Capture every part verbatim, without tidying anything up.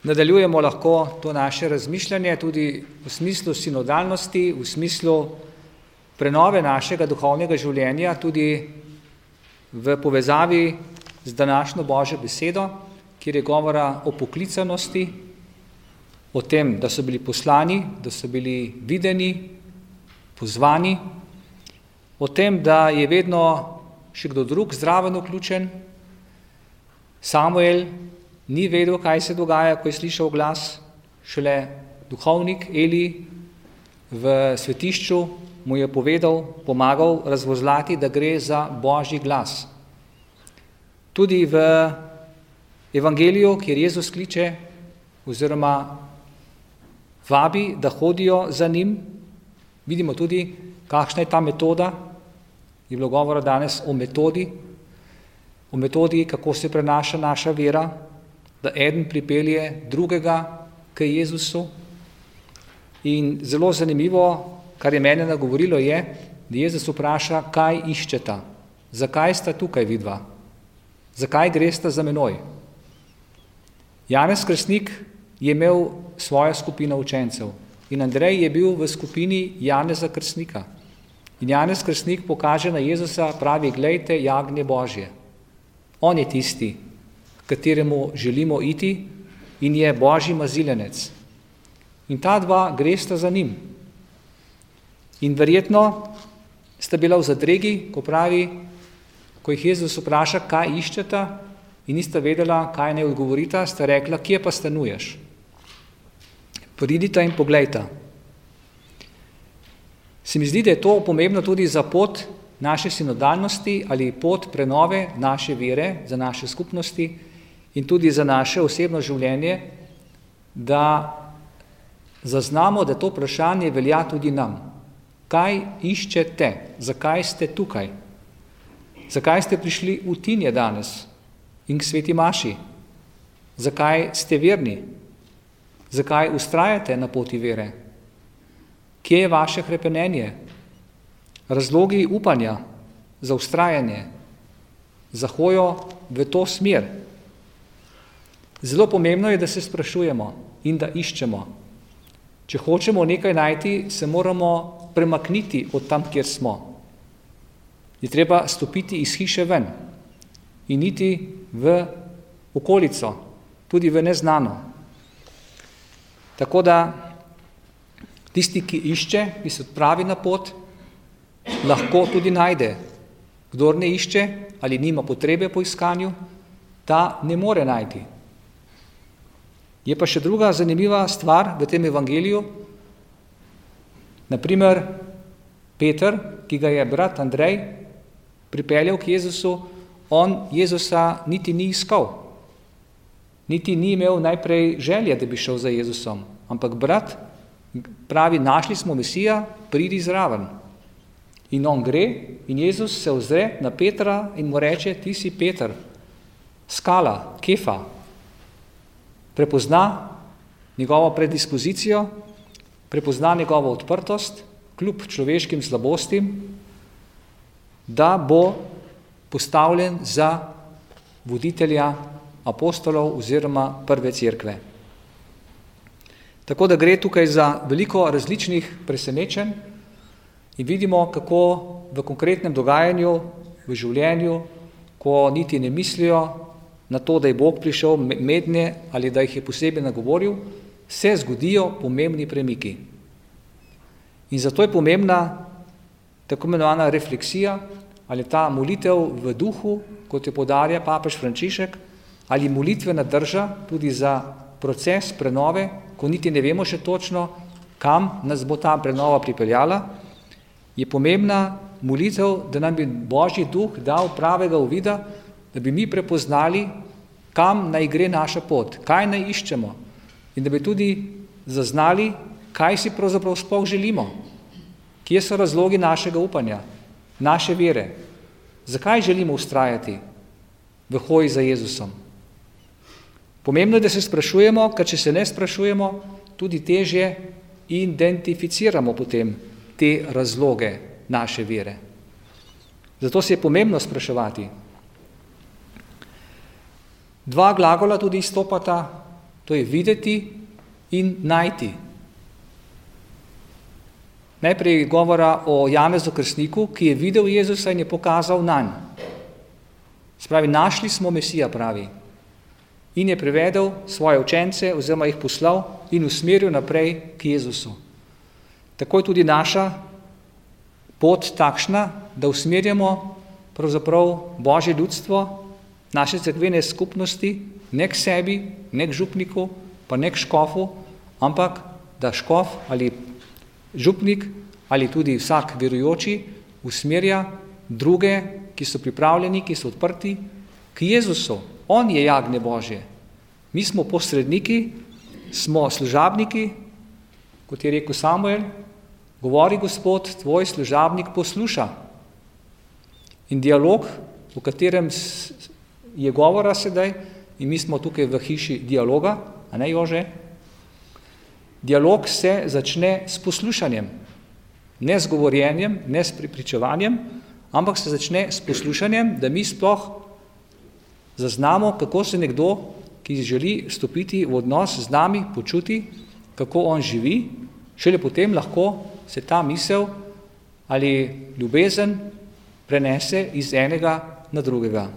Nadaljujemo lahko to naše razmišljanje tudi v smislu sinodalnosti, v smislu prenove našega duhovnega življenja, tudi v povezavi z današnjo Božjo besedo, kjer je govora o poklicanosti, o tem, da so bili poslani, da so bili videni, pozvani, o tem, da je vedno še kdo drug zraven vključen. Samuel ni vedel, kaj se dogaja, ko je slišal glas, šele duhovnik Eli v svetišču mu je povedal, pomagal razvozlati, da gre za Božji glas. Tudi v evangeliju, kjer Jezus kliče oziroma vabi, da hodijo za njim, vidimo tudi, kakšna je ta metoda. Je bilo govora danes o metodi, o metodi, kako se prenaša naša vera, da eden pripelje drugega k Jezusu. In zelo zanimivo, kar je mene nagovorilo, je, da Jezus vpraša, kaj iščeta, zakaj sta tukaj vidva, zakaj gresta za menoj. Janez Krstnik je imel svojo skupino učencev in Andrej je bil v skupini Janeza Krstnika. In Janez Krstnik pokaže na Jezusa, pravi, glejte, jagnje Božje. On je tisti, kateremu želimo iti in je Božji maziljenec. In ta dva gresta za njim. In verjetno sta bila v zadregi, ko pravi, ko jih Jezus vpraša, kaj iščeta, in nista vedela, kaj naj odgovorita, sta rekla, kje pa stanuješ? Pridita in poglejta. Se mi zdi, da je to pomembno tudi za pot naše sinodalnosti ali pot prenove naše vere, za naše skupnosti in tudi za naše osebno življenje, da zaznamo, da to vprašanje velja tudi nam. Kaj iščete? Zakaj ste tukaj? Zakaj ste prišli v Tinje danes in k sveti maši? Zakaj ste verni? Zakaj ustrajate na poti vere? Kje je vaše hrepenenje? Razlogi upanja za ustrajanje, za hojo v to smer. Zelo pomembno je, da se sprašujemo in da iščemo. Če hočemo nekaj najti, se moramo premakniti od tam, kjer smo. Je treba stopiti iz hiše ven in iti v okolico, tudi v neznano. Tako da tisti, ki išče, ki se odpravi na pot, lahko tudi najde. Kdor ne išče ali nima potrebe po iskanju, ta ne more najti. Je pa še druga zanimiva stvar v tem evangeliju. Naprimer, Peter, ki ga je brat Andrej pripeljal k Jezusu, on Jezusa niti ni iskal. Niti ni imel najprej želje, da bi šel za Jezusom. Ampak brat pravi, našli smo Mesija, pridi zraven. In on gre in Jezus se ozre na Petra in mu reče, ti si Peter, skala, kefa. Prepozna njegovo predispozicijo, prepozna njegovo odprtost, kljub človeškim slabostim, da bo postavljen za voditelja apostolov oziroma prve cerkve. Tako da gre tukaj za veliko različnih presenečenj in vidimo, kako v konkretnem dogajanju, v življenju, ko niti ne mislijo na to, da je Bog prišel mednje ali da jih je posebej nagovoril, se zgodijo pomembni premiki. In zato je pomembna tako imenovana refleksija ali ta molitev v duhu, kot jo poudarja papež Frančišek, ali molitvena drža tudi za proces prenove, ko niti ne vemo še točno, kam nas bo ta prenova pripeljala, je pomembna molitev, da nam bi Božji duh dal pravega uvida, da bi mi prepoznali, kam naj gre naša pot, kaj naj iščemo in da bi tudi zaznali, kaj si pravzaprav sploh želimo, kje so razlogi našega upanja, naše vere, zakaj želimo ustrajati v hoji za Jezusom. Pomembno je, da se sprašujemo, ker če se ne sprašujemo, tudi težje identificiramo potem te razloge naše vere. Zato se je pomembno spraševati. Dva glagola tudi izstopata To je videti in najti. Najprej govora o Janezu Krstniku, ki je videl Jezusa in je pokazal nanj. Spravi, našli smo Mesija, pravi. In je prevedel svoje učence, oziroma jih poslal in usmeril naprej k Jezusu. Tako je tudi naša pot takšna, da usmerjamo pravzaprav Božje ljudstvo, naše cerkvene skupnosti, ne k sebi, ne k župniku, pa ne k škofu, ampak da škof ali župnik ali tudi vsak verujoči usmerja druge, ki so pripravljeni, ki so odprti, k Jezusu. On je jagnje Božje. Mi smo posredniki, smo služabniki, kot je rekel Samuel, govori Gospod, tvoj služabnik posluša. In dialog, o katerem je govora sedaj, in mi smo tukaj v hiši dialoga, a ne Jože, dialog se začne s poslušanjem, ne s govorjenjem, ne s prepričevanjem, ampak se začne s poslušanjem, da mi sploh zaznamo, kako se nekdo, ki želi stopiti v odnos z nami, počuti, kako on živi, šele potem lahko se ta misel ali ljubezen prenese iz enega na drugega.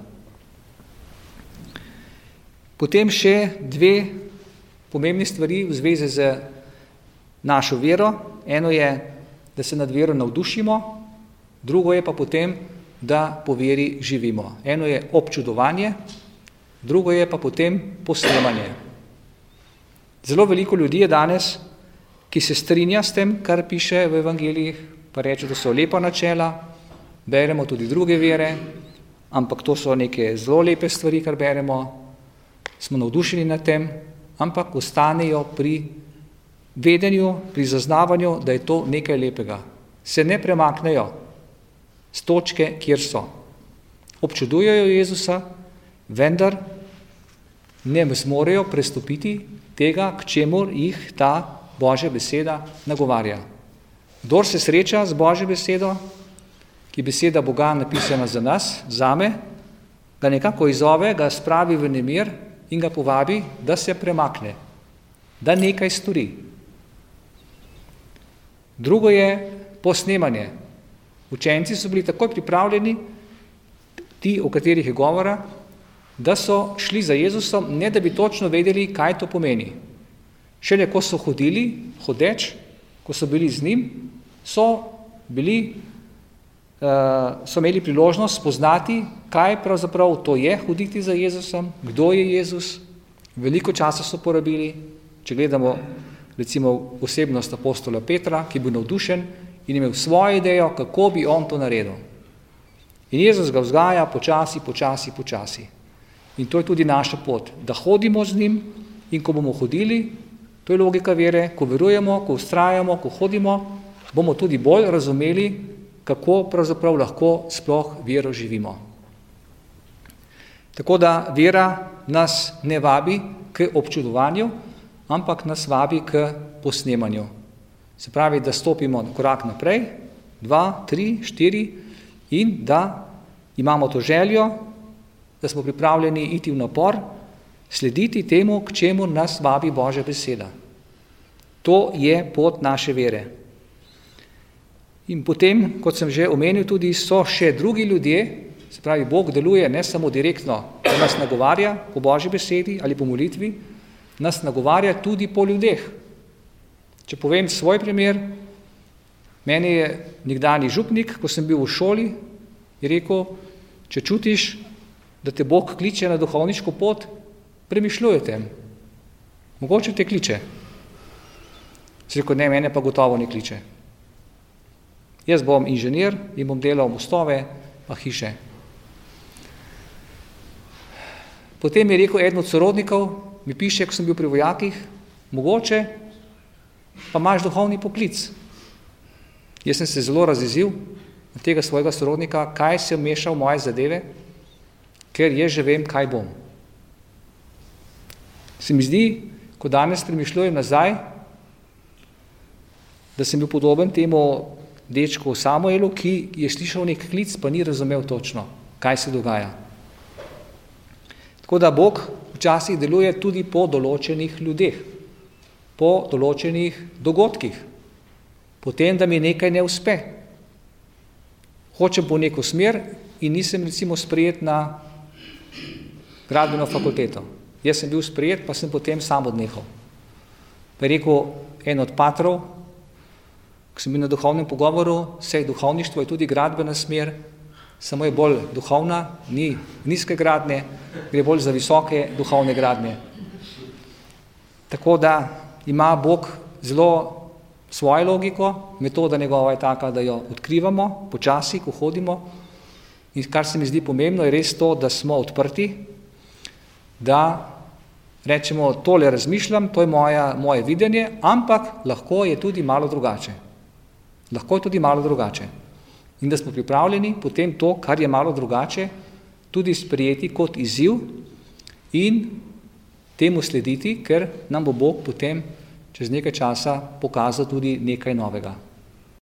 Potem še dve pomembni stvari v zvezi z našo vero. Eno je, da se nad vero navdušimo, drugo je pa potem, da po veri živimo. Eno je občudovanje, drugo je pa potem posnemanje. Zelo veliko ljudi je danes, ki se strinja s tem, kar piše v evangelijih, pa reče, da so lepa načela, beremo tudi druge vere, ampak to so neke zelo lepe stvari, kar beremo, smo navdušeni nad tem, ampak ostanejo pri vedenju, pri zaznavanju, da je to nekaj lepega. Se ne premaknejo z točke, kjer so. Občudujejo Jezusa, vendar ne zmorejo prestopiti tega, k čemur jih ta Božja beseda nagovarja. Kdor se sreča z Božjo besedo, ki je beseda Boga napisana za nas, zame, ga nekako izove, ga spravi v nemir in ga povabi, da se premakne, da nekaj stori. Drugo je posnemanje. Učenci so bili takoj pripravljeni, ti, o katerih je govora, da so šli za Jezusom, ne da bi točno vedeli, kaj to pomeni. Šele ko so hodili, hodeč, ko so bili z njim, so bili, uh, so imeli priložnost spoznati, kaj pravzaprav to je hoditi za Jezusom, kdo je Jezus. Veliko časa so porabili, če gledamo recimo osebnost apostola Petra, ki je bil navdušen in imel svojo idejo, kako bi on to naredil. In Jezus ga vzgaja počasi, počasi, počasi. In to je tudi naša pot, da hodimo z njim in ko bomo hodili, to je logika vere, ko verujemo, ko vztrajamo, ko hodimo, bomo tudi bolj razumeli, kako pravzaprav lahko sploh vero živimo. Tako da vera nas ne vabi k občudovanju, ampak nas vabi k posnemanju. Se pravi, da stopimo korak naprej, dva, tri, štiri in da imamo to željo, da smo pripravljeni iti v napor, slediti temu, k čemu nas vabi Božja beseda. To je pot naše vere. In potem, kot sem že omenil, tudi so še drugi ljudje, se pravi, Bog deluje ne samo direktno, da nas nagovarja po Božji besedi ali po molitvi, nas nagovarja tudi po ljudeh. Če povem svoj primer, meni je nekdanji župnik, ko sem bil v šoli, je rekel, če čutiš, da te Bog kliče na duhovniško pot, premišljuj o tem. Mogoče te kliče. Sem rekel, ne, mene pa gotovo ne kliče. Jaz bom inženir in bom delal mostove pa hiše. Potem je rekel eden od sorodnikov, mi piše, ko sem bil pri vojakih, mogoče pa imaš duhovni poklic. Jaz sem se zelo razjezil od tega svojega sorodnika, kaj se meša v moje zadeve, ker jaz že vem, kaj bom. Se mi zdi, ko danes premišljujem nazaj, da sem bil podoben temu dečku Samuelu, ki je slišal nek klic, pa ni razumel točno, kaj se dogaja. Tako da Bog včasih deluje tudi po določenih ljudeh, po določenih dogodkih, potem, da mi nekaj ne uspe. Hočem po neko smer in nisem recimo sprejet na gradbeno fakulteto. Jaz sem bil sprejet, pa sem potem sam odnehal. Pa je rekel en od patrov, ko sem bil na duhovnem pogovoru, sej duhovništvo je tudi gradbena smer, samo je bolj duhovna, ni nizke gradnje, gre bolj za visoke duhovne gradnje. Tako da ima Bog zelo svojo logiko, metoda njegova je taka, da jo odkrivamo počasi, ko hodimo. In kar se mi zdi pomembno, je res to, da smo odprti, da rečemo, tole razmišljam, to je moja, moje videnje, ampak lahko je tudi malo drugače. Lahko je tudi malo drugače. In da smo pripravljeni potem to, kar je malo drugače, tudi sprejeti kot izziv in temu slediti, ker nam bo Bog potem čez nekaj časa pokazal tudi nekaj novega.